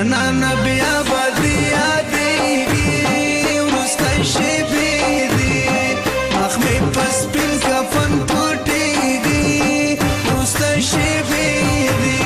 جانان بیا بدی یادیږي وروستی شېبې دي مخ مې په سپین کفن پټېږي وروستی شېبې دي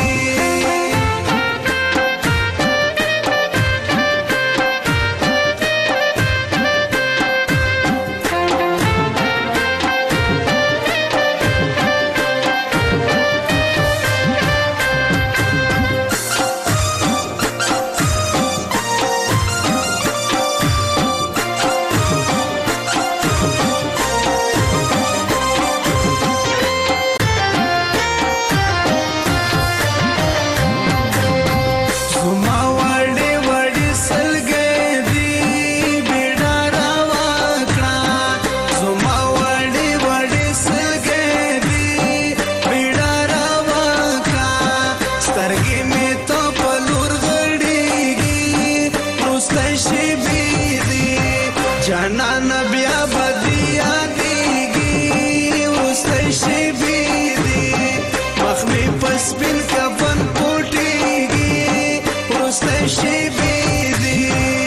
جانان بیا بدی یادیږي وروستی شېبې دي مخ مې په سپین کفن پټېږي وروستی شېبې دي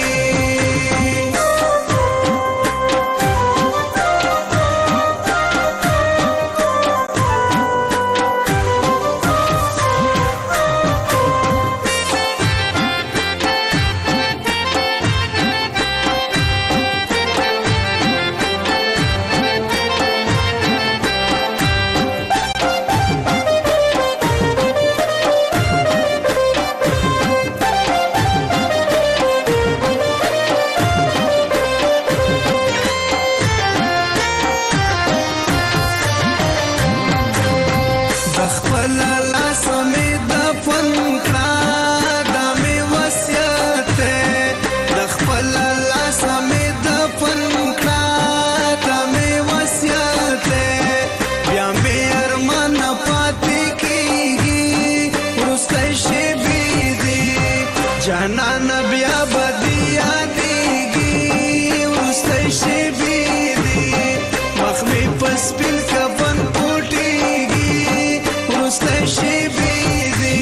جانان بیا بدی یادیږي وروستی شېبې دي مخ مې په سپین کفن پټېږي وروستی شېبې دي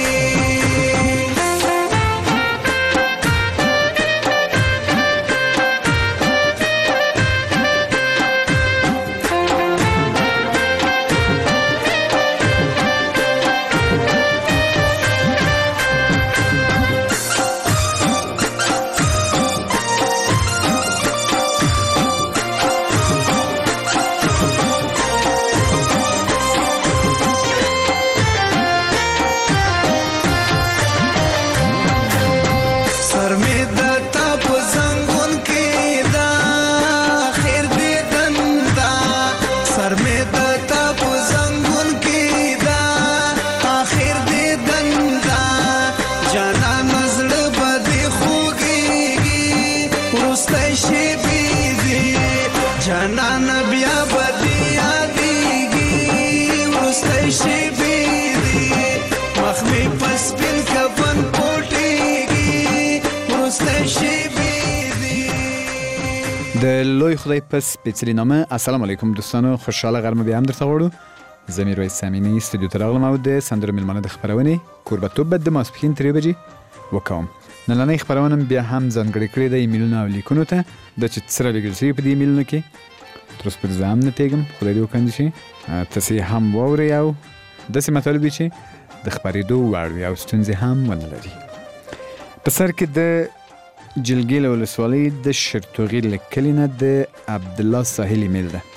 جانان بیا بدی یادیږي وروستی شېبې دي مخ مې په سپین کفن پټېږي وروستی شېبې دي د لوی خدای په سپېڅلي نامه السلام علیکم دوستانو خوشحاله غرمه بیا هم درته غواړو زه میرویس امینی استودیو ته راغلم او د سندرو میلمانه د خپرونې کوربهتوب به د ماسپښین 3 بجې وکوم نننۍ خپرونه بیا هم ځانګړې کړې ده ایمیلونه او لیکونو ته د چې سره لیږل شوي په دې ایمیلونو کې تر اوسه پورې زه هم نه پوهېږم خدای دې وکړي چې تاسې هم واورئ او داسې مطالب وي چې د خپرېدو وړ وي او ستونزې هم ونه لري په سر کې د جلګې له ولسوالۍ د شرتوغي له کلي نه د عبدالله ساحل ایمیل ده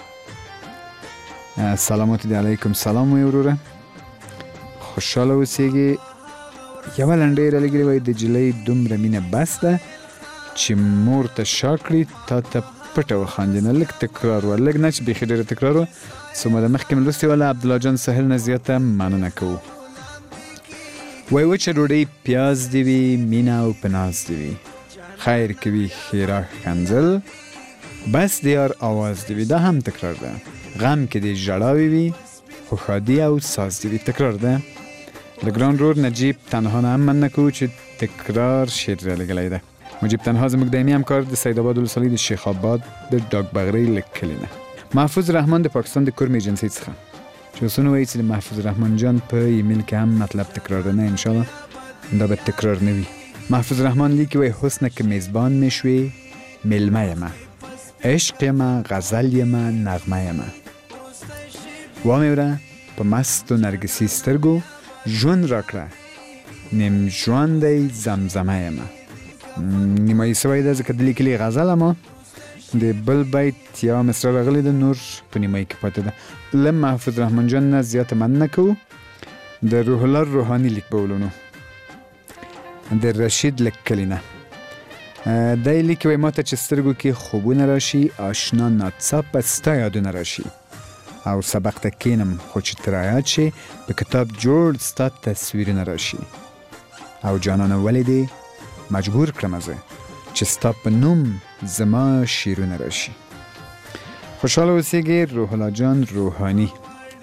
سلامات دی علیکم سلام وی وروره خوشحاله اوسېږي یوه لنډۍ رالیږلې وایي د جلۍ دومره مینه بس ده چې مور ته شا کړي تا ته پټه وخاندي نه لږ تکرار وه لږ نه چې بیخي ډېره تکرار وه څو موده مخکې مې لوستې وله عبدالله جان ساحل نه زیاته مننه کوو وایي وچه ډوډۍ پیاز دې وي مینه او په ناز دې وي خیر کوي ښېرا ښکنځل بس د یار آواز دې وي دا هم تکرار ده غم کې دې ژړاوې وي خو ښادي او ساز دې وي تکرار ده له ګران رور نجیب تنها نه هم مننه کوو چې تکرار شعر رالیږلی ده مجیب تنها زموږ دایمي همکار د سید آباد ولسوالۍ د شیخ آباد د ډاک بغرۍ له کلي نه محفوظ رحمان د پاکستان د کورم ایجنسۍ څخه چې اوسونه وایي چې د محفوظ رحمان جان په ایمیل کې هم مطلب تکرار ده نه انشاءالله دا به تکرار نه وي محفوظ رحمان لیکي وای حسن که میزبان میشوی ملمه یمه، عشق یمه، غزل یمه، نغمه یمه. وامیوره په مست و نرگسی سترگو ژوند را کړه، نیم ژوندی زمزمه یمه. نیمایي سوی ده ځکه د لیکلي غزل اما د بل بیت یا مصرع راغلی ده، نور په نیمایي کې پاتې ده. له محفوظ رحمان جان نه زیاته من نه کوو. د روح الله روحاني لیک بولونو د رشید لیکلی نه. دی لیکي وای ماته چې سترګو کې خوبونه راشي، آشنا ناڅاپه ستا یادونه راشي، او سبق ته کینم خو چې ترایات شي په کتاب جوړ ستا تصویرونه راشي، او جانانه ولې دې مجبور کړم زه چې ستا په نوم زما شیرونه راشي. خوشحاله اوسیږي. روح الله جان روحانی.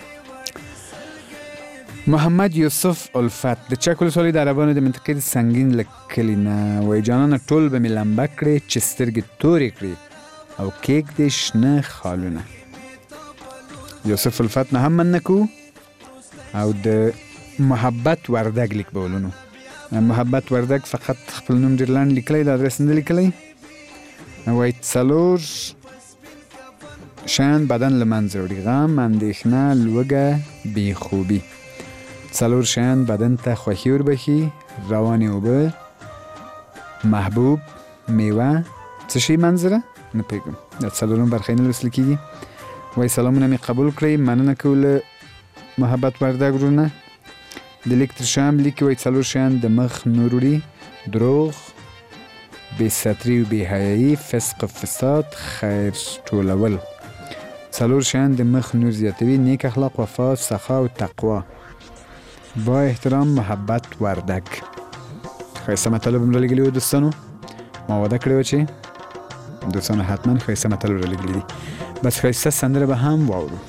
محمد یوسف الفت د چک ولسوالۍ د عربانو د منطقې د سنګین له کلي نه وایي جانانه ټول به مې لمبه کړې چې سترګې تورې کړې او کېږدې شنه خالونه. یوسف الفت نه هم مننه کوو. او د محبت وردګ لیک بولونو. محبت وردګ فقط خپل نوم ډېر لنډ لیکلی، د ادرس نه لیکلی. وایي څلور شیان بدن له منځه وړي: غم، اندېښنه، لوږه، بېخوبي. څلور شیان بدن ته خوښي وربخي: روانې اوبه، محبوب، میوه. څه شی منظره؟ نه پوهېږم، دا څلورم برخه یې نه لوستل کېږي. وایي سلامونه مې قبول کړئ، مننه کوو له محبت وردګ ورونه. د لیک تر شا هم لیکي وایي څلور شیان د مخ نور وړي: دروغ، بې ستري و بې حیایي، فسق و فساد، خیر ټولول. څلور شیان د مخ نور زیاتوي: نیک اخلاق، وفا، سخا او تقوا. با احترام محبت وردګ. ښایسته مطلب هم رالیږلي وو دوستانو. ما وعده کړې وه چې دوستانو حتما ښایسته مطلب رالیږلي دي. بس ښایسته سندره به هم واورو.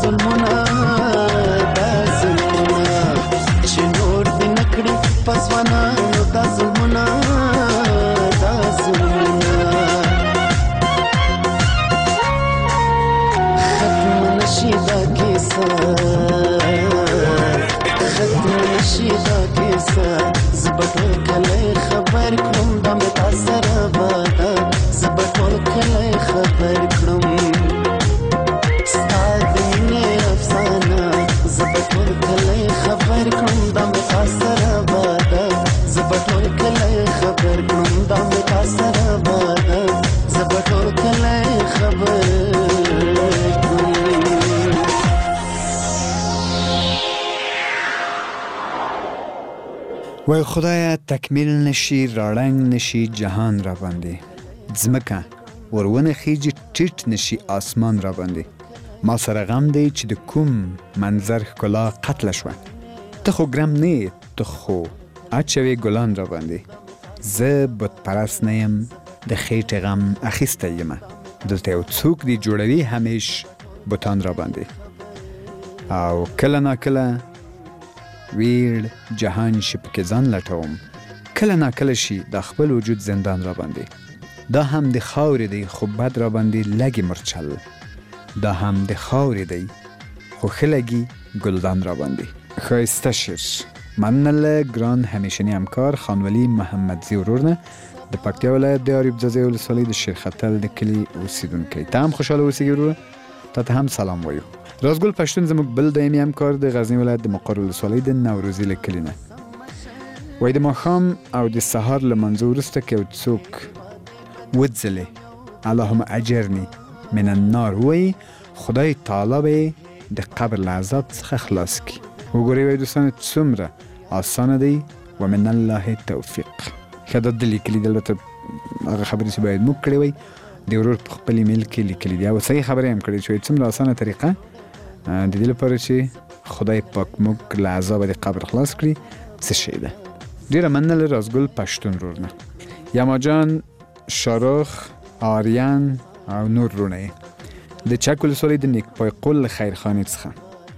ظلمونه دا ظلمونه چې نور دې نکړي پسوانانو دا ظلمونه دا ظلمونه ختم نشي دا کیسه ختم نشي دا کیسه زه به ټول کلی خبر کړم دا مې تا سره باده زه به ټول کلی خبر کړم ستا د مینې افسانه زه به ټول کلی خبر کړم دا مې تا سره باده زه به ټول کلی خبر کړم دا مې تا سره باده زه به ټول کلی خبر وای خدایا تکمیل نشي راړنګ نشي جهان را باندې ځمکه ورونه خیجی ټیټ نشي آسمان را باندې ما سره غم دی چې د کوم منظر ښکلا قتل شوه ته خو ګرم نه ته خو اچوي ګلان را باندې زه بت پرست نه یم د خېټې غم اخیستی یم دلته یو څوک دی جوړوي همیش بوتان را باندې او کله ناکله ویړ جهان شي پکې ځان لټوم کله ناکله شي د خپل وجود زندان را باندې دا هم د خاورې دی خو بد را باندې لګي مرچل دا هم د خاورې دی خو ښه لګي ګلدان را باندې ښایسته شعر مننه ګران همیشني همکار خانولی محمدزي ورور نه د پکتیا ولایت د اریوب ځاځي ولسوالۍ د شیرختل د کلي اوسیدونکی ته هم خوشحاله اوسېږي وروره تا ته هم سلام وایو رازګل پښتون زموږ بل دایمي همکار د غزنی ولایت د مقر ولسوالۍ د نوروزي له کلي نه وایي د ماښام او د سهار له منځه وروسته که یو څوک وځلې اللهم اجرني من النار وایي خدای تعالی به یې د قبر له عذاب څخه خلاص کړي وګورئ وایي دوستانو څومره اسانه دی ومن الله توفیق ښه دا د لیکلي دي البته هغه خبرې چې باید موږ کړې وای د ورور په خپل ایمیل کې لیکلي دي او صحیح خبرې هم کړې چې څومره اسانه طریقه د دې لپاره چې خدای پاک موږ له عذابه د قبر خلاص کړي څه شی ده ډېره مننه رازګل پښتون ورور نه یما جان شاروخ آریان او نور رونه د چک ولسوالۍ د نیکپای قول خیرخانې څخه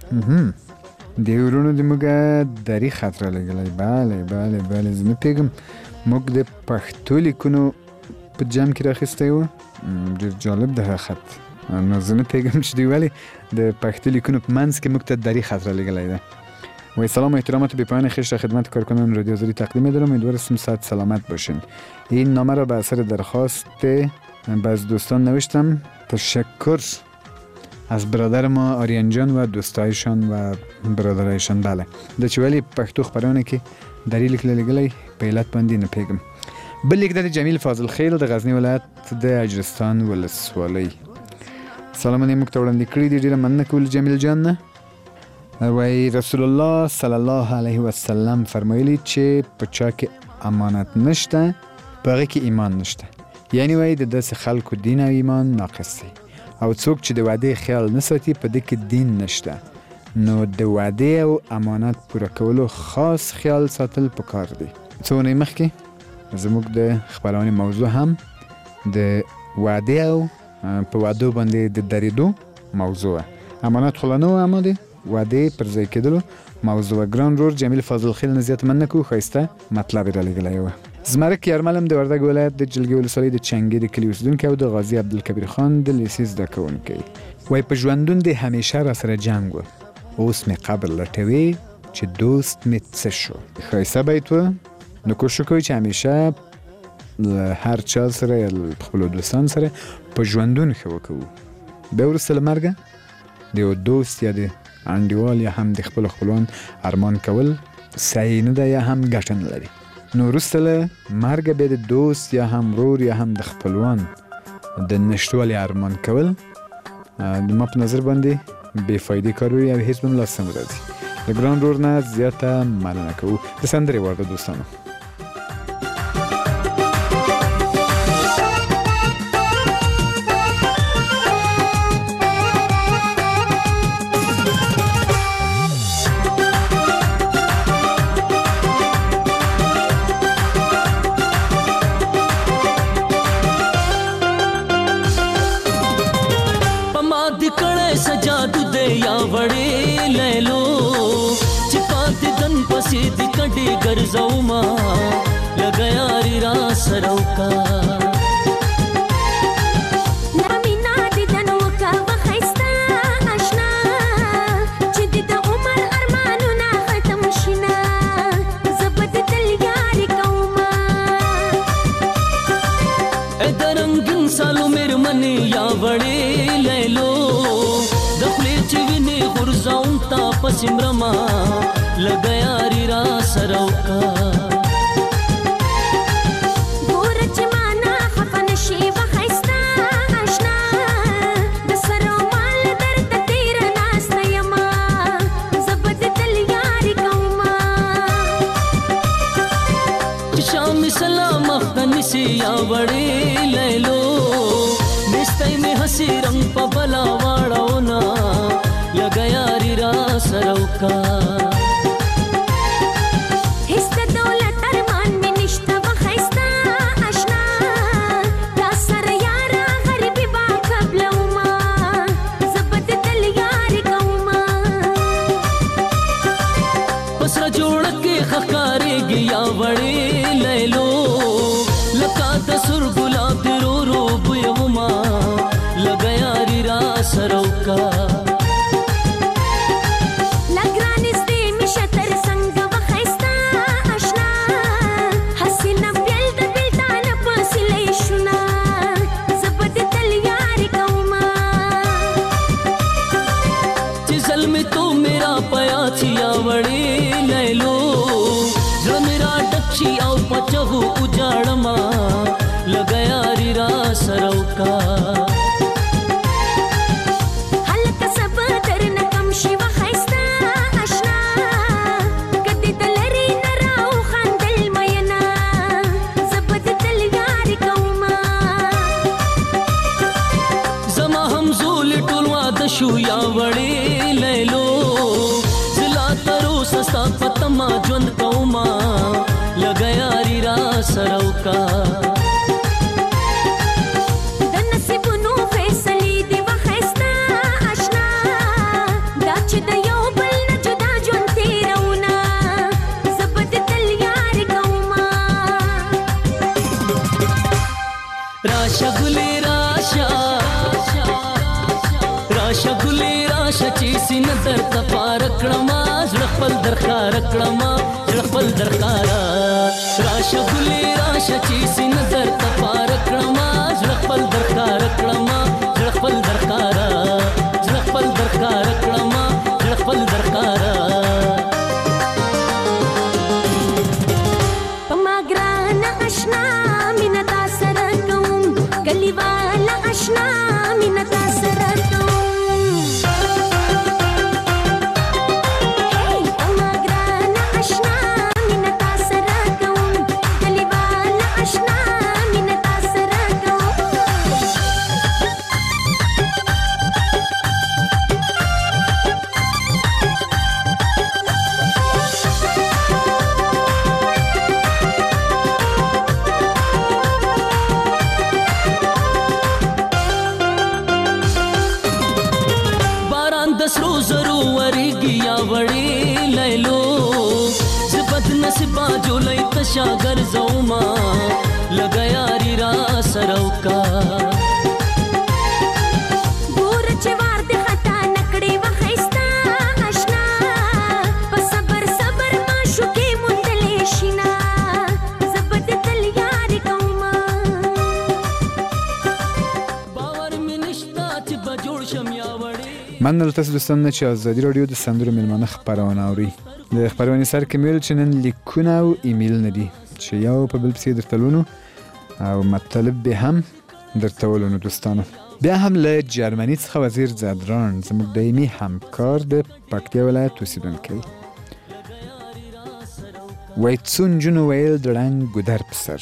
د ورونو د موږ دري خط را لګلی بله زه نه پوهېږم موږ د پښتو لیکونو په جمع کې راخیستی و ډېر جالب ده هغه خط نو زه نه پوهېږم چې دوی ولې د پښتو لیکونو په منځ کې موږ ته دري خط را لګلی ده وای سلام و احترامات بی‌پایان خویش را خدمت کارکنان رادیو آزادی تقدیم می‌دارم امیدوارم صحت سلامت باشین این نامه را به اثر درخواست از دوستان نوشتم تشکر از برادر ما آریان جان و دوستایشان و برادرایشان بله د چې ولی پښتو خبرونه کې دری لیک لګلې په علت باندې نه پیګم بل لیک د جمیل فاضل خیل د غزنی ولایت د اجرستان ولسوالۍ سلامونه موږ ته وړاندې کړي دي ډیره مننه کول جمیل جان نه وای رسول الله صلی الله علیه وسلم فرمایلی چې په چا کې امانت نشته په هغه کې ایمان نشته یعنی وای د داسې خلکو دین او ایمان ناقص دی او څوک چې د وعده خیال نه ساتي په دې کې دین نشته نو د وعده او امانت پوره کولو خاص خیال ساتل پکار دی څونه مخکې زموږ د خبرونه موضوع هم د وعده او په وعده باندې د درېدو موضوع امانت خلانو اماده وعده پر ځای کېدلو موضوع ګران رور جمیل فاضل خیل نزیات مننه کو خسته مطلب را لګلای و زمرک یارملم د وردګ ولایت د جلګي ولسوالۍ د چنګي د کلی اوسیدونکو او د غازی عبدالکبیر خان د لیسیز د کوونکی وای په ژوندون د همیشه را سره جنگ و اوس می قبر لټوي چې دوست می څه شو خایسه بیت و نو کوشش کوي چې همیشه هر چا سره یا خپل دوستان سره په ژوندون خو وکړو به ورسره مرګ د دوست یا د انډیوال یا هم د خپل خپلوان ارمان کول صحیح نه ده یا هم ګټه نه لري نو وروسته مرګ به د دوست یا هم ورور یا هم د خپلوان د نشټوالي ارمان کول د ما په نظر باندې بې فایدې کار وي او هیڅ هم لاسته نه راځي د ګران ورور نه زیاته مننه کوو د سندرې ورته دوستانو या ګرځوما لګا یاري را سره وکا سالو میرمنې یا وړې لیلو د خولې چې وینې غورځوم تا پسې مرمه لږه یاري را سره وکړه ګوره چې ما نه خفه نه شي وښایسته اشنا د سر و مال درته تېره ناسته یمه زه به دې تل یاري کومه چې شامې سلام مخته نیسي یا وړې لیلو میں ہسی رنگ پا بلا واڑاونا لگا یاری را سروکا حصہ دولت ارمان میں نشتا وخیستا اشنا دا سر یارا غریبی با قبلوما زبد دل یاری کوما پس را جوڑکے خکارے گیا وڑے لیلو لکا دسر گلاب درو رو بویوما لگا یاری را سروکا لگرانیز دی میشه تر سنگ وخیستا اشنا حسینا بیل دا بیلتانا پاسی لیشونا زبد تل یاری کوما چی ظلمی تو میرا پیا چیا وڑی لیلو جو میرا ڈکشی او پچہو اجاڑما لگا یاری را سروکا شو یا وړې لیلو زلا ترو سستا پتما ژوند کوما لګا یاري را سروکا د نصیبونو فیصلې دی وخیستا اشنا دا چې د یو بل نه جدا ژوند تیرونا زبد تل یاري کوما راشه ګلې راشه راشه ګلې راشه چې سینه درته پاره کړمه زړه خپل درښکاره کړمه زړه خپل درښکاره راشه ګلې راشه چې سینه درته پاره کړمه زړه خپل درښکاره کړمه زړه خپل درښکاره زړه خپل درښکاره کړمه زړه خپل درښکاره په ما ګرانه اشنا مینه تا سره کوم کلیواله اشنا مینه تا سره کوم سرو زرو ورګي یا وړې لیلو زبد نصیبا جولای تشا ګرځوما لګا یاري را سروکا ګور چې وار د خطا نکړې وخیستا اشنا په صبر صبر ما شوکې مونډلې شینا زبد تل یاري کوما باور مې نشتا چې بجوړ شم یا وړې من تاسو دوستان نه چې ازادي رادیو د سندرو میلمانه خبرونه اوري د خبرونه سر کې میل چې نن لیکونه او ایمیل نه دي چې یو په بل پسې درته لونو او مطلب به هم درته ولونو دوستانو بیا هم له جرمني څخه وزیر زدران زموږ دایمي همکار د پکتیا ولایت اوسیدونکی وای څون جنو ویل درنګ ګودر پسر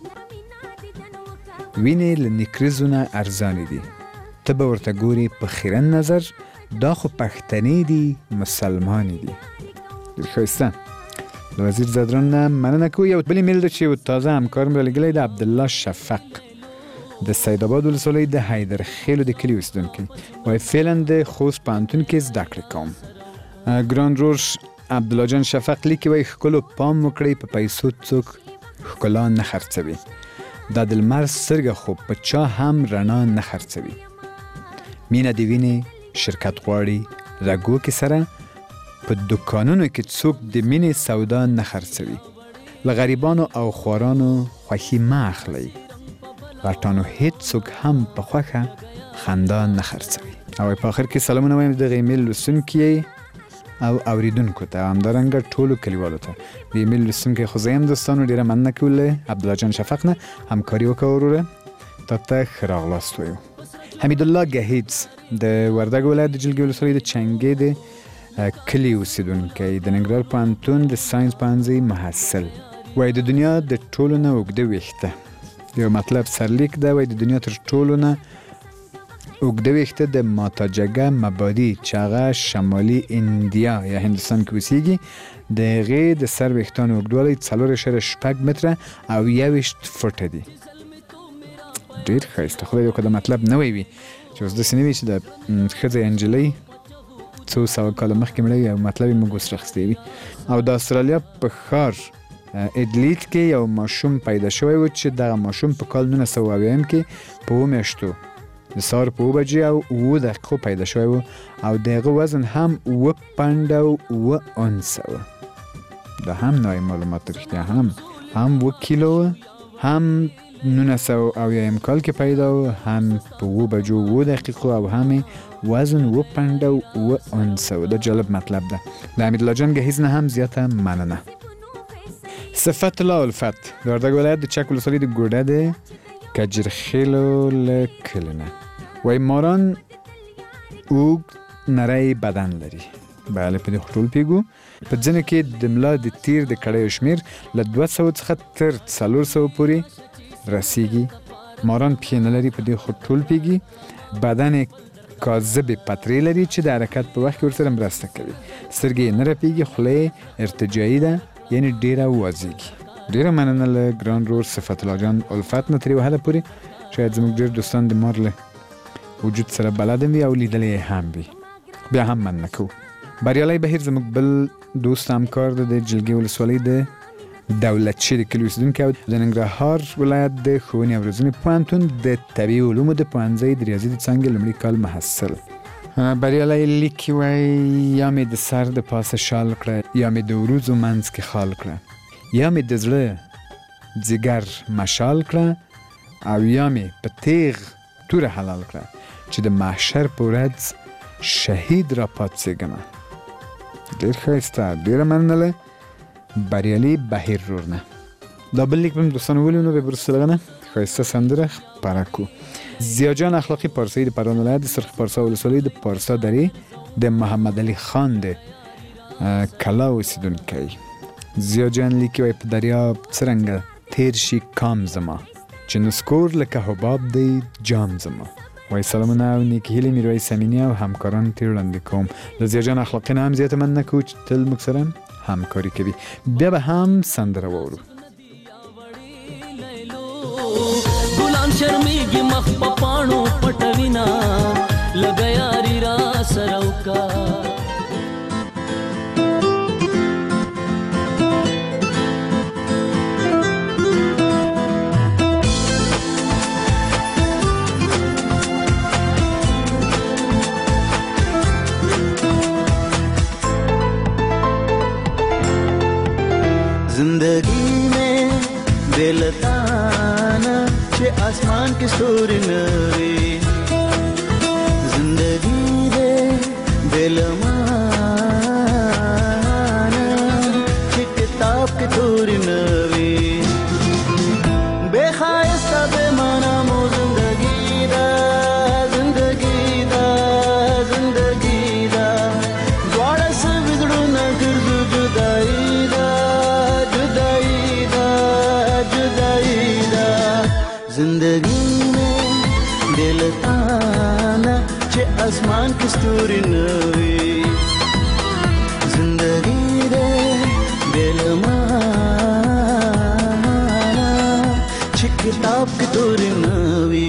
وینې له نکریزونه ارزانې دي ته به ورته ګورې په خیره نظر دا خو پښتنې دي مسلمانې دي ډېر ښایسته له وزیر زدران نه مننه کوو یو بل ایمیل ده چې یو تازه همکار مې رالیږلی د عبدالله شفق د سید آباد ولسوالۍ د حیدرخیلو د کلي اوسیدونکی وایي فعلا د خوست پوهنتون کې زده کړې کوم ګران ورور عبدالله جان شفق لیکي وای ښکلو پام وکړئ په پیسو څوک ښکلا نه خرڅوي. دا د لمر سترګه خو په چا هم رڼا نه خرڅوي. مینه د وینې شرکت غواړي رګو کې سره، په دکانونو کې څوک د مینې سودا نه خرڅوي. له غریبانو او خوارانو خوښي مه اخلئ، غټانو هیڅ څوک هم په خوښه خندا نه خرڅوي. او په آخر کې سلامونه وایم دغه ایمیل لوستونکي او اوریدونکو ته، همدارنګه ټولو کلیوالو ته. د ایمیل لوستونکی خو زه یم دوستانو، ډېره مننه کوو له عبدالله جان شفق نه. همکاري وکړه وروره، تا ته ښه راغلاست وایو. حمیدالله گهیز د وردګ ولایت د جلگې ولسوالۍ د چنګې د کلي اوسیدونکی، د ننګرهار پوهنتون د ساینس پوهنځي محصل. وایي د دنیا د ټولو نه اوږده ویښته، یو مطلب سرلیک ده. وایي د دنیا تر ټولو نه اوږده ویښته د ماتاجګه مبادي چې هغه شمالي اندیا یا هندوستان کې اوسیږي، د هغې د سر ویښتانو اوږدوالی 4.6 متره او 21 فوټه دي. ډېر ښایسته. خدای وکړه د مطلب نوی وي چې اوس داسې نه وي چې د ښځه یا نجلۍ څو سوه کاله مخکې مړه وي او مطلب یې موږ اوس راخیستی وي. او د استرالیا په ښار ایډلیټ کې یو ماشوم پیدا شوی و چې دغه ماشوم په کال 1970 کې په 7 میاشتو د سهار په 7 بجې او 7 دقیقو پیدا شوی و او د هغه وزن هم 7 پنډه او 7 اونسه و. دا هم نوی معلومات رښتیا هم 7 کیلو هم 1970 کال کې پیدا و، هم په 7 بجو 7 دقیقو او هم وزن 7 پنډه او 7 اونسه و. دا جالب مطلب ده. د حمیدالله جان گهیز نه هم زیاته مننه. صفت الله الفت د وردګ ولایت د چک ولسوالۍ د ګوډه د کجرخیلو له کلي نه. وایي ماران اوږد نری بدن لري. بله په دې خو ټول پوهېږو. په ځینو کې د ملا د تیر د کړیو شمېر له 200 څخه تر 400 پورې رسیږي. ماران پښې نه لري، په دې خو ټول پوهېږي. بدن کاذبې پترې لري چې د حرکت په وخت کې ورسره مرسته کوي. سترګې یې نه رپېږي، خوله یې ارتجاعي ده، یعنې ډېره وازېږي. ډېره مننه له ګران رور صفت الله جان الفت نه تر یو حده پورې. شاید زموږ ډېر دوستان د مار له وجود سره بلد وي او لیدلی یې هم وي. بیا هم مننه کوو. بریالی بهیر زموږ بل دوست همکار د جلگې ولسوالۍ د دولتشي د کلي اوسېدونکی او د ننګرهار ولایت د ښوونې او روزنې پوهنتون د طبیعي علومو د پوهنځۍ د ریاضي د څانګې لومړي کال محصل. بریالی لیکي وایي یا مې د سر د پاسه شال کړه، یا مې د وروځو منځ کې خال کړه، یا مې د زړه ځیګر مشال کړه، او یا مې په تیغ توره حلال کړه چې د محشر په ورځ شهید را پاڅېږمه. ډېر ښایسته. ډېره مننه له بریالي بهیر رور نه. دا بل لیک به هم دوستانو ولولو، بیا وروسته دغه نه ښایسته سندره خپره کړو. ضیاجان اخلاقي پارسایي د پروان ولایت د سرخ پارسا ولسوالۍ د پارسا درې د محمد علي خان د کلا اوسېدونکی. ضیاجان لیکي وایي په دریاب څرنګه تیر شي کام زما، چې نسکور لکه حباب دی جام زما. وایي سلامونه او نیکې هیلې میرویس امیني او همکارانو ته وړاندې کوم. د ضیاجان اخلاقي نه هم زیاته مننه کوو چې تل موږ سره همکاري کوي. بیا به هم سندره واورو. ګلان شرمېږي مخ په پاڼو پټوینا لږه یاري را سره وکړه. जिंदगी में बेलताना चे आसमान की स्तूरी नवी, जिंदगी दे बेलमाना चे किताब की तूरी नवी, बेखायस्ता बेमाना मो जिंदगी दा, जिंदगी दा, जिंदगी दा, द्वारा से बिगड़ू न गिरजू जुदाई दा, जिंदगी में दिलताना चे आसमान की स्तूरी नवी, जिंदगी दे दिलमाना चे किताब की तूरी नवी.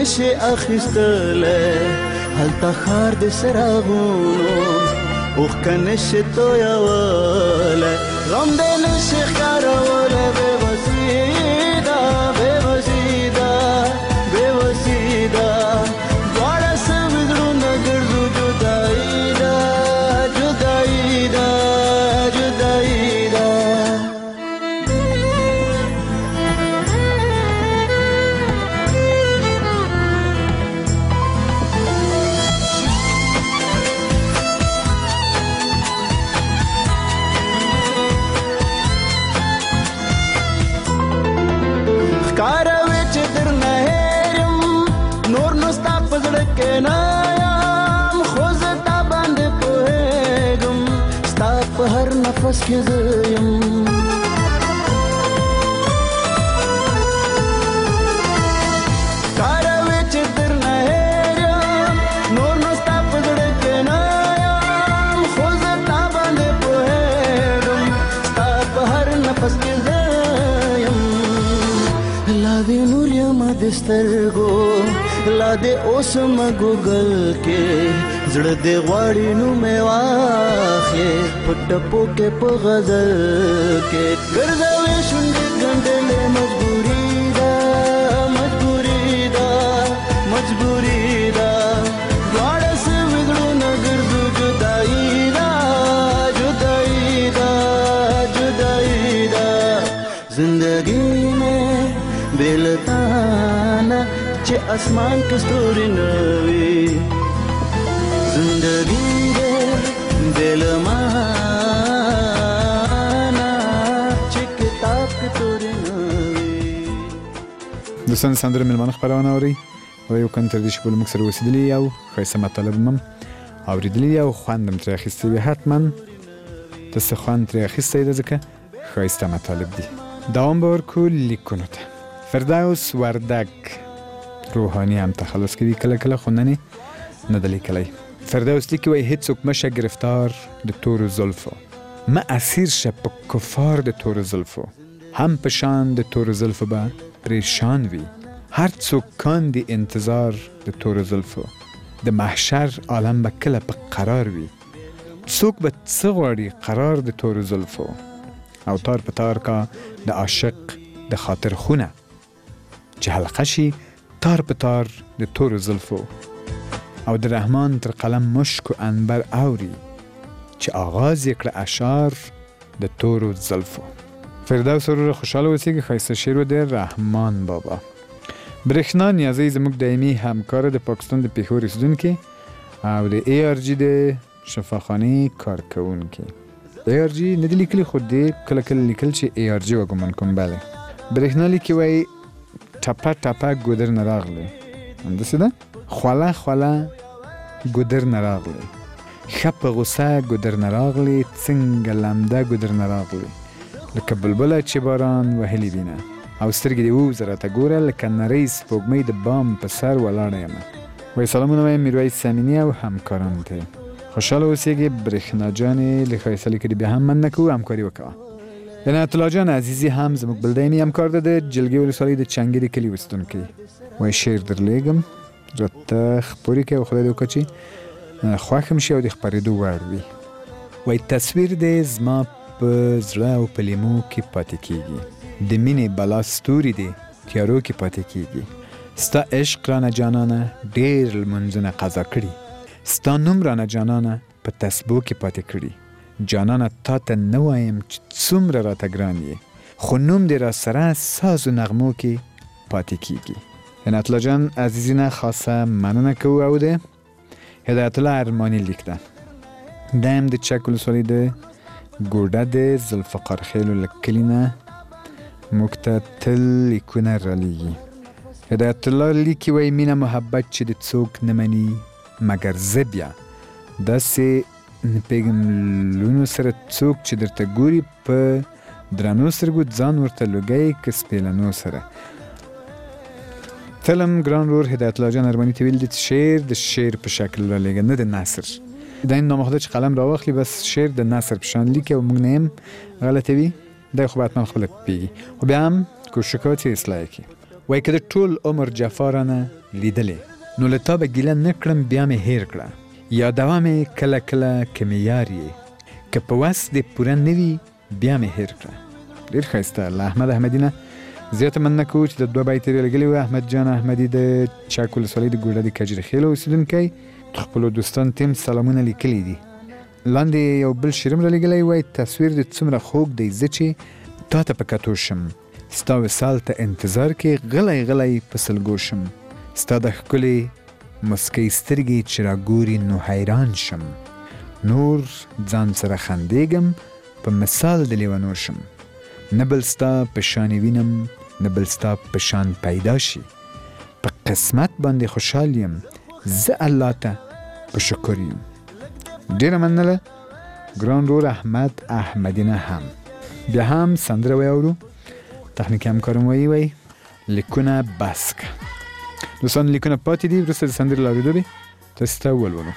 نشي اخیستلی هلته ښار د څراغونو اوښکه نشي تویولی غم دی نشي ښکارولی بېوسي ده بېوسي ده بېوسي ده دواړه سوي زړونه ګرځو جدایي ده جدایي ده جدایي ده ښکاروي چې درنه هېر یم نور نو ستا په زړه کې نه یم خو زه تا باندې پوهېږم ستا په هر نفس کې زه یم ښکاروي چې درنه هېر یم نور نو ستا په زړه کې نه یم خو زه تا باندې پوهېږم ستا په هر نفس کې زه یم لا دې نور یم د سترګو لا دې اوس مګوګل کې زړه دې غواړي نومې واخلې په ټپو کې په غزل کې ګرځوي شونډې ګنډلې مجبوري ده مجبوري ده مجبوري ده دواړه سوي زړونه ګرځو جدایي ده جدایي ده جدایي ده زندګي مې بېلتانه چې اسمان کې ستوري نه وي زندګي دې بېلمانه چې کتاب کې توري نه وي دوستان سندره مېلمانه خپرونه اورئ او یو کن تر دې چې پورې موږ سره اوسېدلي او ښایسته مطالب هم اورېدلي دي او خوند هم ترې اخیستی وي حتما ته څه خوند ترې اخیستی ده ځکه ښایسته مطالب دي دوام به ورکو لیکونو ته فردوس وردګ روحانی هم تخلص کوي کله کله خو نن نه ده لیکلی فردوس لیکي وایي هیڅوک مشه گرفتار د تورو زلفو مه اسیر شه په کفار د تورو زلفو هم په شان د تورو زلفو به پریشان وي هر څوک کاندي انتظار د تورو زلفو د محشر عالم به کله په قرار وي څوک به څه غواړي قرار د تورو زلفو او تار په تار کا د عاشق د خاطر خونه چې حلقه شي تار په تار د تورو زلفو او د رحمان تر قلم مشک و عنبر اوري چې آغاز یې کړه اشعار د تورو زلفو فردوس وروره خوشحاله اوسېږي ښایسته شعر و د رحمان بابا برېښنا نیازی زموږ دایمي همکاره د پاکستان د پېښور اوسېدونکي او د ARG د شفاخانې کارکوونکي ARG نه دي لیکلي خو دې کله کله لیکل چې ARG وګمان کوم بله برېښنا لیکي وایي ټپه ټپه ګودر نه راغلی همداسې ده خوله خوله ګودر نه راغلی ښه په غوسه ګودر نه راغلی څنګه لمده ګودر نه راغلی لکه بلبله چې باران وهلي وینه او سترګې دې ووځه راته ګوره لکه نرۍ سپوږمۍ د بام په سر ولاړه یم وایي سلامونه وایم میرویس سامیني او همکارانو ته خوشحاله اوسېږي برېښنا جانې له ښایسته لیکلي بیا هم مننه کوو همکاري وکوه عنایت الله جان عزیزي هم زموږ بل دایمي همکار ده د جلګې ولسوالۍ د چنګېري کلي اوسېدونکی وایي شعر درلیږم راته خپورې کوي او خدای دې وکړه چې خوښ هم شي او د خپرېدو وړ وي وایي تصویر دې زما په زړه او په لیمو کې پاتې کېږي د مینې بلا ستوري دې تیارو کې پاتې کېږي ستا عشق رانه جانانه ډېر لمونځونه قضا کړي ستا نوم رانه جانانه په تسبو کې پاتې کړي جانانه تا ته نه وایم چې څومره راته ګران یې خو نوم دې را سره ساز و نغمو کې پاتې کېږي عنایت الله جان عزیزي نه خاصه مننه کوو او د هدایت الله ارماني لیک ده دا هم د چک ولسوالۍ د ګوډه د ذوالفقار خیلو له کلي نه موږ ته تل لیکونه رالیږي هدایت الله لیکي وایي مینه محبت چې د څوک نه مني مګر زه بیا داسې نه پوهېږم لونو سره څوک چې درته ګوري په درنو سترګو ځان ورته لوګی که سپېلنو سره تل هم ګران ورور هدایت الله جان ارماني ته ویل دي شعر د شعر په شکل رالیږه نه د نثر دا این نامخوده چې قلم راواخلي بس شعر د نثر په شان لیکي او موږ نه هم غلطوي دا خو به حتما خپله پوهېږي خو بیا هم کوشش کوه چې اصلاح یې کړي وای که د ټول عمر جفا رانه لیدلې نو له تا به ګیله نه کړم بیا مې هیر کړه یادوه مې کله کله که مې یار یې که په وس دې پوره نه وي بیا مې هیر کړه. ډېر ښایسته. له احمد احمدي نه زیاته مننه کوو چې د 2 بیت یې لګلي وو. احمد جان احمدي د چاک ولسوالۍ د ګوډه د کجرخیل اوسېدونکی خپلو دوستانو ته هم سلامونه لیکلي دي. لاندې یو بل شعر هم رالیږلی وایي تصویر دې څومره خوږ دی زه چې تا ته په کتو شم ستا وصال ته انتظار کې غلی غلی په سلګو شم ستا د ښکلې مسکۍ سترګې چې راګوري نو حیران شم نور ځان سره خندېږم په مثال د لیونو شم نه بل ستا په شانې وینم نه بل ستا په شان پیدا شي په قسمت باندې خوشحال یم زه الله ته په شکر یم. ډېره مننه ګران رور احمد احمدي نه هم. بیا هم سندره ویاورو. تخنیکي همکارم وایي لیکونه بس که. دوستان لیکونه پاتې دي وروسته د سندرې له اورېدو به تاسو ته ولولو.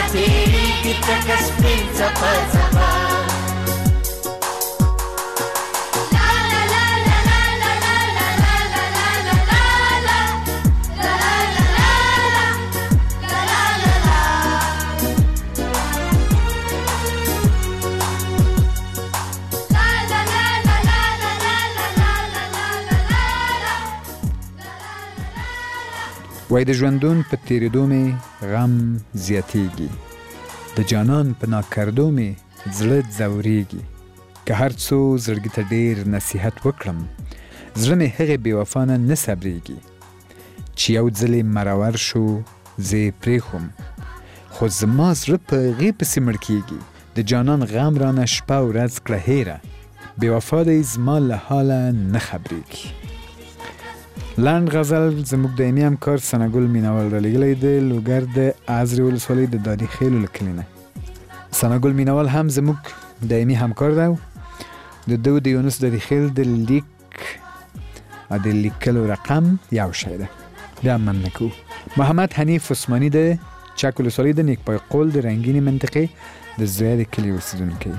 تیریږي تک سپین څپه څپه وای د ژوندون په تیریدو مې غم زیاتیږي د جانان په ناکردو مې زړه ځورېږي که هر څو زړګي ته ډېر نصیحت وکړم زړه مې هغې بې وفا نه نه صبرېږي چې یو ځل یې مرور شو زه یې پرېښوم خو زما زړه په هغې پسې مړ کېږي د جانان غم رانه شپه ورځ کړه هېره بې وفا دی زما له حاله نه خبرېږي لنډ غزل زموږ دایمي همکار ثناګل میناوال رالیږلی دی لوګر د ازرې ولسوالۍ د دادي خیلو له کلي نه ثناګل میناوال هم زموږ دایمي همکار دی د ده د یونس دادي خیل د لیک او د لیکلو رقم یو شی ده بیا هم مننه کوو محمد حنیف عثماني د چک ولسوالۍ د نیکپای قول د رنګینې منطقې د زویه د کلي اوسېدونکی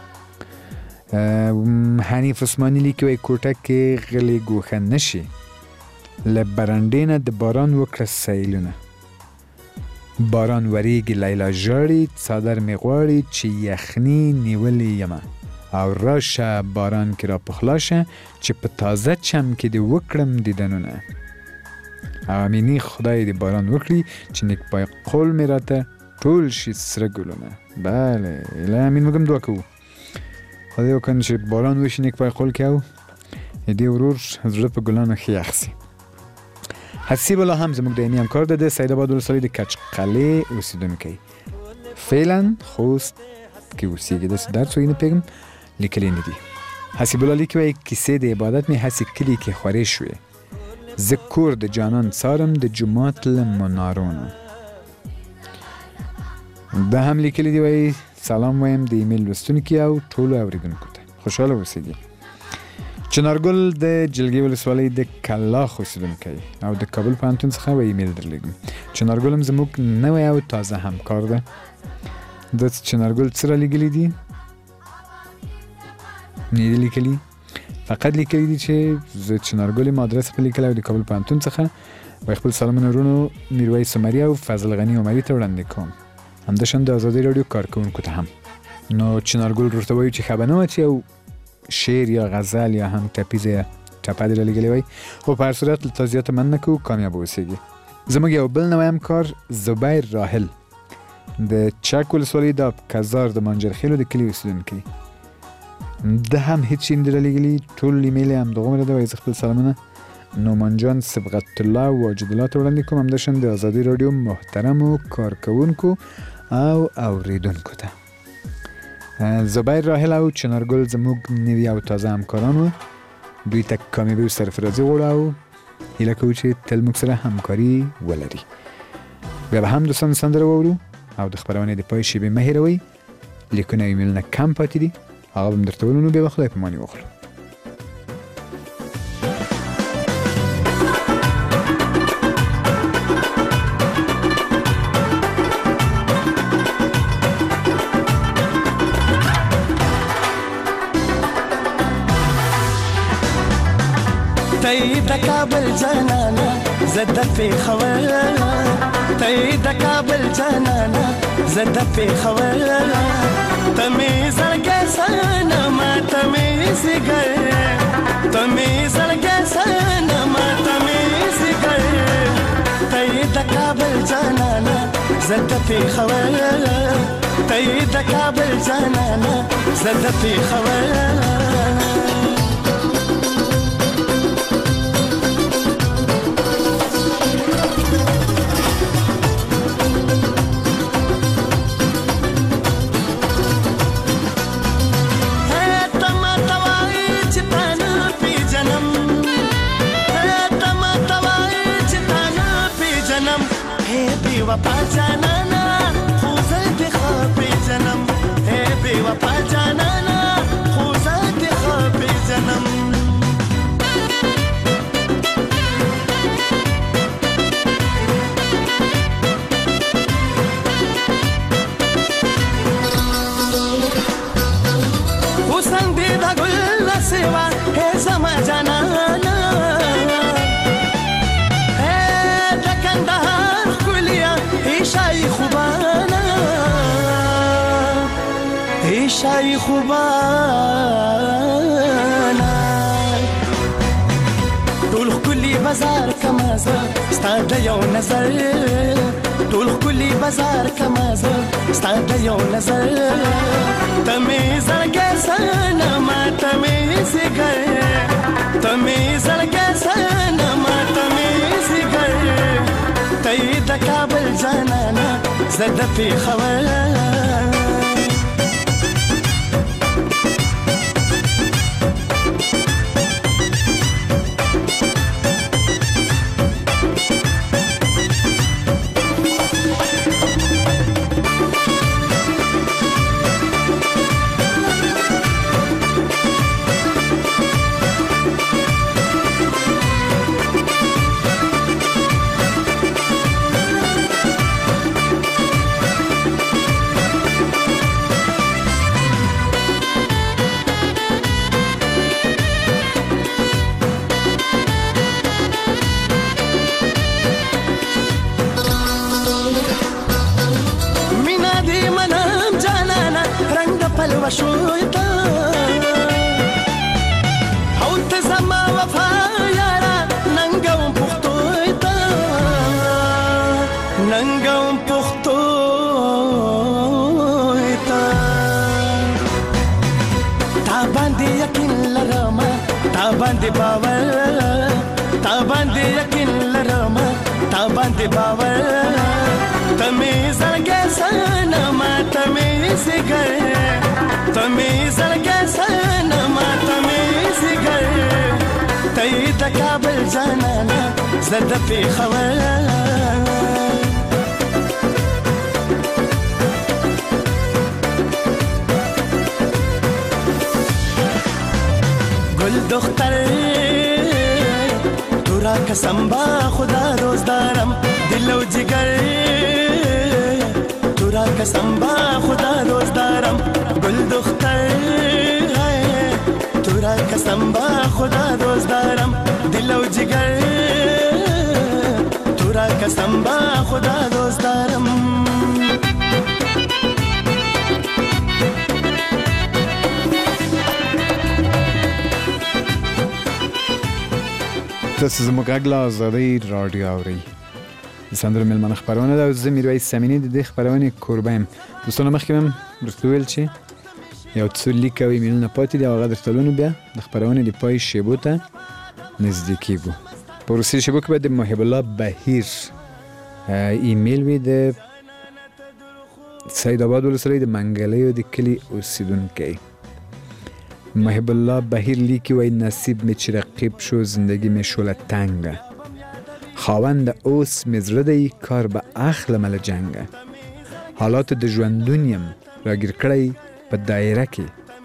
حنیف عثماني لیکي وایي کوټه کې غلی ګوښه نه شي له برنډې نه د باران وکړه سیلونه باران وریږي لیلا ژاړي څادر مې غواړي چې یخني نیولې یمه او راشه باران کې را پخلا شه چې په تازه چم کې دې وکړم دیدنونه امینی خدای دې باران وکړي چې نیکپای قول مې راته ټول شي سره ګلونه بله له امین موږ هم دعا کوو خدای وکړي چې باران وشي نیکپای قول کې او دې ورور زړه په ګلانو ښه یخ سي حسیب الله هم زموږ دایمي همکار ده د سید آباد ولسوالۍ د کچقلې اوسېدونکی فعلا خوست کې اوسېږي داسې درس ویې نه پوهېږم لیکلی نه دي حسیب الله لیکي وایي کیسې د عبادت مې هسې کلي کې خورې شوې زه کور د جانان څارم د جومات له منارونو دا هم لیکلی دی وایي سلام وایم د ایمیل لوستونکي او ټولو اورېدونکو ته خوشحاله اوسېږي چنارګل د جلګې ولسوالۍ د کلاخ اوسېدونکی او د کابل پوهنتون څخه به ایمیل درلیږم چنارګل هم زموږ نوی او تازه همکار ده د چنارګل څه رالیږلي دي نه دي لیکلي فقط لیکلي دي چې زه چنارګل یم ادرس په لیکلی او د کابل پوهنتون څخه وایي خپل سلامونه ورونو میرویس عمري او فضل غني عمري ته وړاندې کوم همداشان د ازادۍ راډیو کارکوونکو ته هم نو چنارګل ورته وایو چې ښه به نه وه چې یو شعر یا غزل یا هم ټپیز یا ټپه دې رالیږلې وای خو په هر صورت له تا زیاته مننه کوو کامیاب اوسېږي زموږ یو بل نوی همکار زبیر راحل د چک ولسوالۍ د کزار د مانجرخیلو د کلي اوسېدونکی ده هم هېڅ شي نه دي رالیږلي ټول ایمیل یې همدغومره ده وایي زه خپل سلامونه نومان جان صبغت الله او واجد الله ته وړاندې کوم همداشان د ازادۍ راډیو محترمو کارکوونکو او اوریدونکو ته زبیر راحل او چنارګل زموږ نوي او تازه همکاران وو دوی ته کامیابي او سرفرازي غواړو او هیله کوو چې تل موږ سره همکاري ولري بیا به هم دوستان سندره واورو او د خپرونې د پای شیبې مه هېروئ لیکونه او ایمیلونه کم پاتې دي هغه به م درته ولولو بیا به خدای په ماني واخلو تای د کابل جانانا زد پېښور تای د کابل جانانا زد پېښور تمې زړګی سنما تمې زیګر تمې زړګی سنما تمې زیګر تای د کابل جانانا زد پېښور تای د کابل جانانا زد پېښور وفا جانانا خوزه دی خوابی جنم بی وفا جانانا خوزه دی خوابی کړې وه هې زما جانانه د کندهار ښکليه ایشایي خوبانه ایشایي خوبانه ټول ښکلي بازار کما زه ستا د یو نظر ټول ښکلي بازار کما زه ستا د یو نظر ته مې زړګی صنما ته مې ځیګر ته مې زړګی صنما ته مې ځیګر ته یې د کابل جانانه زه د پېښور شويتا او تزما وفا يارا ننگم پختويتا ننگم پختويتا تا باندې یقین لرم تا باندې باور تا باندې یقین لرم تا باندې باور تمې زړګی صنما تمې ځیګر تمې زړګی صنما تمې ځیګر ته یې د کابل جانانه زه د پېښور گل دختر تو را قسم با خدا روز دارم دل و جگر تو را قسم با خدا روز دارم گل دختر تو را قسم با خدا روز دارم دل و جگر تو را قسم با خدا روز دارم تاسو زموږ غږ له ازادۍ راډیو اورئ د سندرو مېلمانه خپرونه ده او زه میرویس سمیني د دې خپرونې کوربه یم. دوستانو مخکې هم درته وویل چې یو څو لیک او ایمیلونه پاتې دي او هغه درته لولو بیا د خپرونې د پای شیبو ته نږدې کېږو. په وروستي شیبو کې به د محب الله بهیر ایمیل وي د سید آباد ولسوالۍ د منګلیو د کلي اوسیدونکی. محب الله بهیر لیکی وای نصیب می چی رقیب شو زندگی می شوله تنگه خاوند اوس می زړه دی کار به اخلم له جنگه حالات د ژوندونیم راگیر کړی په دایره کې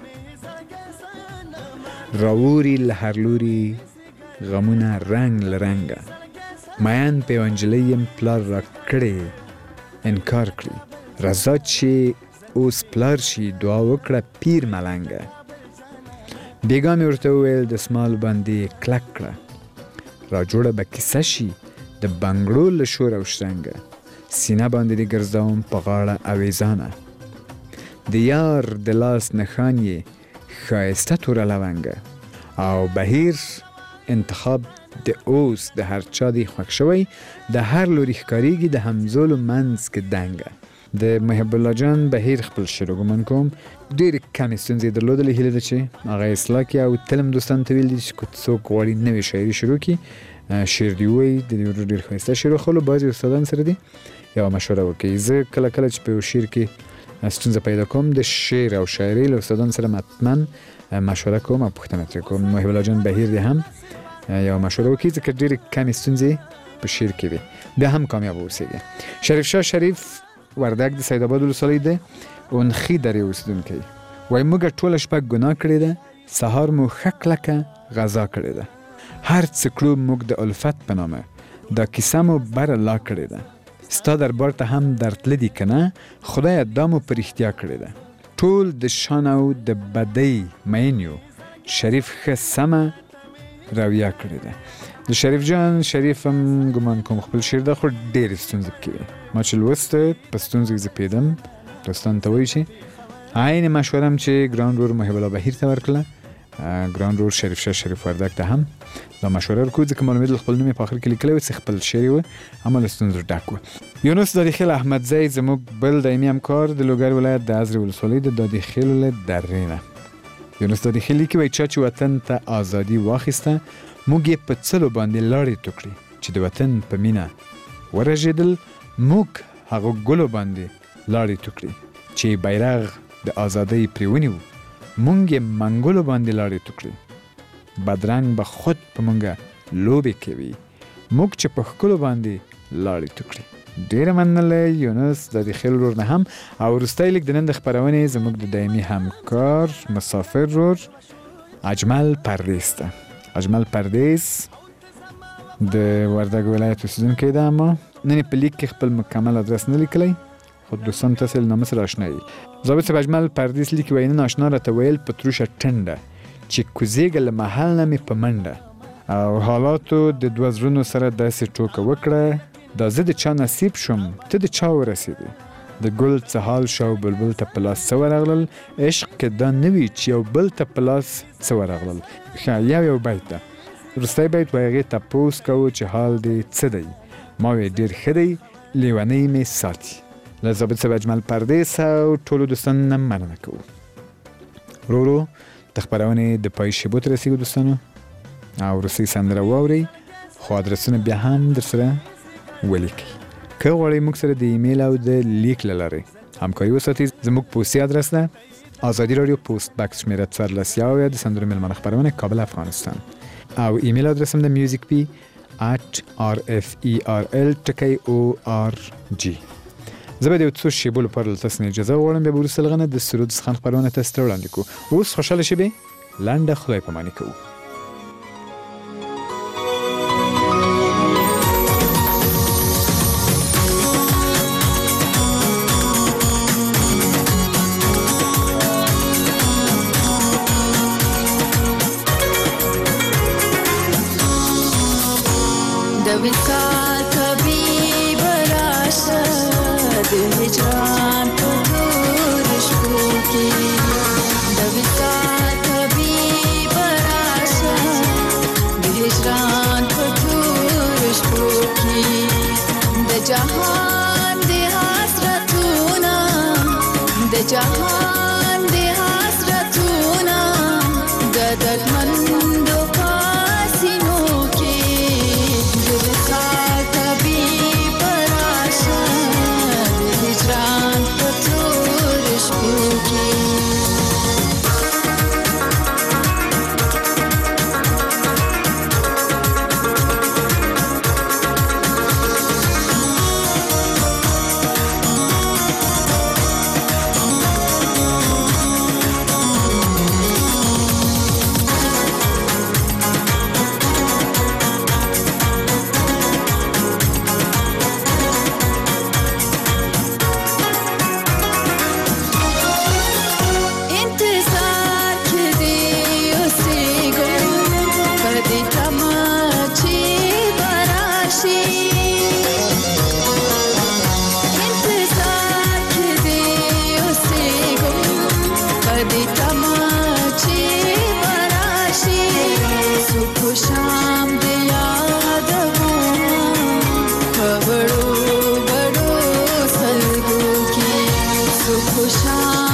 راووري له هر لوري غمونه رنگ لرنګه میان پیوانجلیم پلار را کړی انکار کړی رضا چې اوس پلار شي دعا وکړه پیر ملنګه بیگا می ورته وویل د سمال باندې کلک کړه را جوړه به کیسه شي د بنګړو له شور او شرنګه سینه باندې د ګرځوم په غاړه اویزانه د یار د لاس نښان یې ښایسته توره لونګه او بهیر انتخاب د اوس د هر چا دی خوښ شوی د هر لوري ښکاریږي د همزولو منځ کې دنګه. د محب الله جان بهیر خپل شعر ګمان کوم ډېرې کمې ستونزې درلودلې هیله ده چې هغه اصلاح کړي او تل هم دوستانو ته ویل دي چې که څوک غواړي نوې شاعري شروع کړي شعر دې ووایي د دې ډېر ښایسته شعر وخلو بعضې استادان سره دي یوه مشوره وکړي. زه کله کله چې په یو شعر کې ستونزه پیدا کوم د شعر او شاعري له استادانو سره حتما مشوره کوم او پوښتنه ترې کوم. محب الله جان بهیر دې هم یوه مشوره وکړي ځکه ډېرې کمې ستونزې په شعر کې وي بیا هم کامیاب اوسېږي. شریف شاه شریف وردک د سید آباد ولسوالۍ د اونخي درې اوسېدونکی وایي موږ ټوله شپه ګناه کړې ده سهار مو ښه کلکه غذا کړې ده هر څه کړو موږ د الفت په نامه دا کیسه مو بره لا کړې ده ستا دربار ته هم درتله دي که نه خدایه دا مو په رښتیا کړې ده ټول د شان او د بدۍ مین یو شریف ښه سمه راویه کړې ده. د شریف جان شریف هم ګمان کوم خپل شعر د خو ډېرې ستونزې پکې وي. ما چې لوسته په ستونزو کې زپېدم دوستانو ته وایي چې عین مشوره هم چې ګران رور محب الله بهیر ته ورکړله، ګران رور شریف شاه شریف وردګ ته هم دا مشوره ورکړو، ځکه معلومېدل خپل نوم یې په آخر کې لیکلی و چې خپل شعر و اما له ستونزو ډک و. یونس دادیخیل احمدزی زموږ بل دایمي همکار د لوګر ولایت د ازرې ولسوالۍ د دادیخیلو له درې نه. یونس دادیخیل لیکي وایي چا چې وطن ته ازادي واخیسته موږ یې په څلو باندې لاړې تو کړې، چې د وطن په مینه ورژېدل موږ هغو ګلو باندې لاړې تو کړې، چې بیرغ د ازادۍ پرې ونیو موږ یې منګلو باندې لاړې تو کړې، بدرنګ به خود په موږه لوبې کوي موږ چې په ښکلو باندې لاړې تو کړې. ډېره مننه یونس دادیخیل رور نه هم. او وروستی لیک د نن د خپرونې زموږ د دایمي همکار مسافر رور اجمل پردیس ته. اجمل پردیس د وردګ ولایت اوسیدونکی ده، اما نن په لیک کې خپل مکمل ادرس نه لیکلی، خو دوستان تاسې له نامه سره اشنا یي. ضابط صاحب اجمل پردیس لیکي وایي نن اشنا راته ویل په تروشه ټنډه چې کوزېږه له محل نه مې په منډه، او حالاتو د دوه زړونو سره داسې ټوکه وکړه دا زه د چا نصیب شوم ته د چا ورسېدې، د ګل څه حال شو بلبل ته په لاس څه ورغلل، عشق کې دا نه وي چې یو بل ته په لاس څه ورغلل. ښه یو بیت ده، وروستی بیت وایي هغې تپوس کوو چې حال دې څه دی، ما وی ډېر ښه دی لیونۍ مې ساتي. له ضابط صاحب اجمل پردیس او ټولو دوستانو نه مننه کوو. ورو ورو د خپرونې د پای شیبو ته رسېږو دوستانو، او وروستۍ سندره واورئ، خو ادرسونه بیا هم در سره ولیکئ. که غواړئ موږ سره د ایمیل او د لیک له لارې همکاري وساتئ، زموږ پوستي ادرس ده آزادي رادیو پوست بکس شمېره 14 د سندرو مېلمانه خپرونه کابل افغانستان، او ایمیل ادرس هم د musicp@rferl.org. زه به د یو څو شیبو لپاره له تاسو نه اجازه غواړم، بیا به وروسته له هغه نه د سرود څخه خپرونه تاسو ته وړاندې کوو. اوس خوشحاله شېبې لنډه خدای پاماني کوو. د وصال طبیب راشه د هجران په تور شپو کې، د وصال طبیب راشه د هجران په تور شپو کې، د جهان د حسرتونه د جهان د حسرتونه د دردمندو پاسینو کې، د وصال طبیب راشه د هجران په تور شپو کې. خوشام